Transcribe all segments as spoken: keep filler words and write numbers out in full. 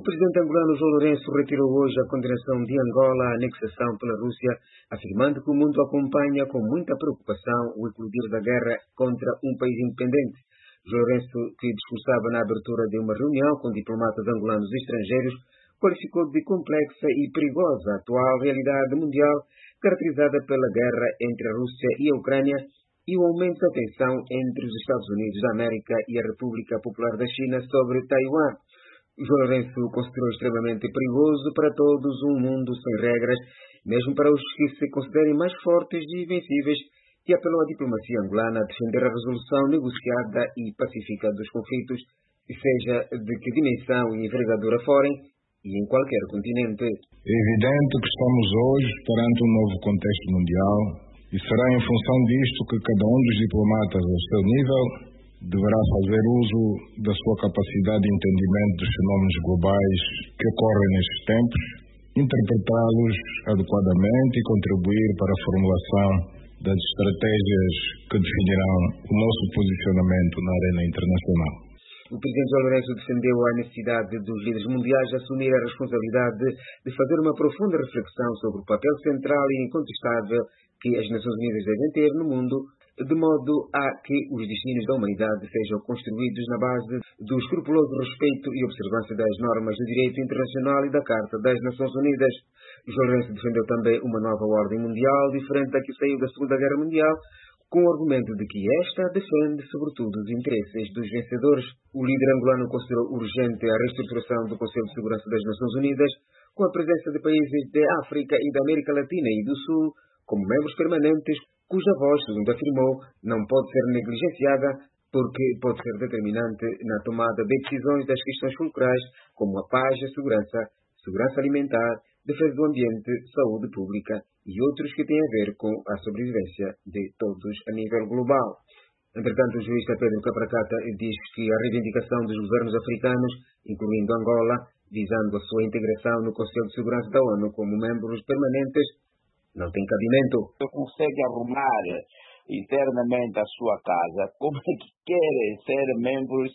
presidente angolano João Lourenço retirou hoje a condenação de Angola à anexação pela Rússia, afirmando que o mundo acompanha com muita preocupação o eclodir da guerra contra um país independente. João Lourenço, que discursava na abertura de uma reunião com diplomatas angolanos e estrangeiros, qualificou de complexa e perigosa a atual realidade mundial, caracterizada pela guerra entre a Rússia e a Ucrânia e o aumento da tensão entre os Estados Unidos da América e a República Popular da China sobre Taiwan. João Lourenço considerou extremamente perigoso para todos um mundo sem regras, mesmo para os que se considerem mais fortes e invencíveis, e apelou à diplomacia angolana a defender a resolução negociada e pacífica dos conflitos, seja de que dimensão e envergadura forem, e em qualquer continente. É evidente que estamos hoje perante um novo contexto mundial e será em função disto que cada um dos diplomatas ao seu nível deverá fazer uso da sua capacidade de entendimento dos fenómenos globais que ocorrem nestes tempos, interpretá-los adequadamente e contribuir para a formulação das estratégias que definirão o nosso posicionamento na arena internacional. O presidente João Lourenço defendeu a necessidade dos líderes mundiais assumir a responsabilidade de fazer uma profunda reflexão sobre o papel central e incontestável que as Nações Unidas devem ter no mundo, de modo a que os destinos da humanidade sejam construídos na base do escrupuloso respeito e observância das normas do direito internacional e da Carta das Nações Unidas. João Lourenço defendeu também uma nova ordem mundial, diferente da que saiu da Segunda Guerra Mundial, com o argumento de que esta defende sobretudo os interesses dos vencedores. O líder angolano considerou urgente a reestruturação do Conselho de Segurança das Nações Unidas, com a presença de países da África e da América Latina e do Sul como membros permanentes, cuja voz, segundo afirmou, não pode ser negligenciada porque pode ser determinante na tomada de decisões das questões fulcrais como a paz, a segurança, segurança alimentar, defesa do ambiente, saúde pública e outros que têm a ver com a sobrevivência de todos a nível global. Entretanto, o jurista Pedro Capracata diz que a reivindicação dos governos africanos, incluindo Angola, visando a sua integração no Conselho de Segurança da ONU como membros permanentes, não tem cabimento. Consegue arrumar internamente a sua casa, como é que querem ser membros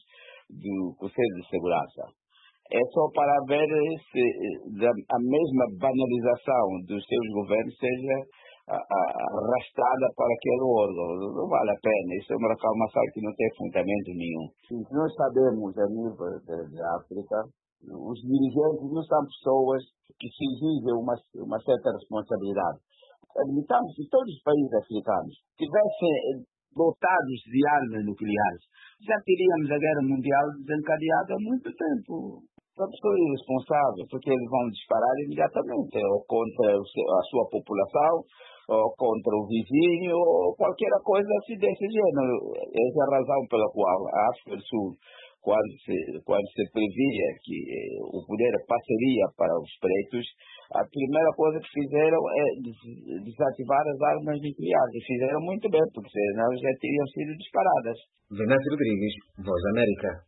do Conselho de Segurança? É só para ver se a mesma banalização dos seus governos seja arrastada para aquele órgão. Não vale a pena. Isso é uma reclamação que não tem fundamento nenhum. Nós sabemos, a nível da África, os dirigentes não são pessoas que se exigem uma, uma certa responsabilidade. Admitamos que todos os países africanos tivessem dotados de armas nucleares, já teríamos a guerra mundial desencadeada há muito tempo. A pessoa é irresponsável, porque eles vão disparar imediatamente, ou contra a sua população, ou contra o vizinho, ou qualquer coisa assim desse gênero. Essa é a razão pela qual a África do Sul, quando se, quando se previa que eh, o poder passaria para os pretos, a primeira coisa que fizeram é des- desativar as armas nucleares. E fizeram muito bem, porque senão já teriam sido disparadas. Venâncio Rodrigues, Voz da América.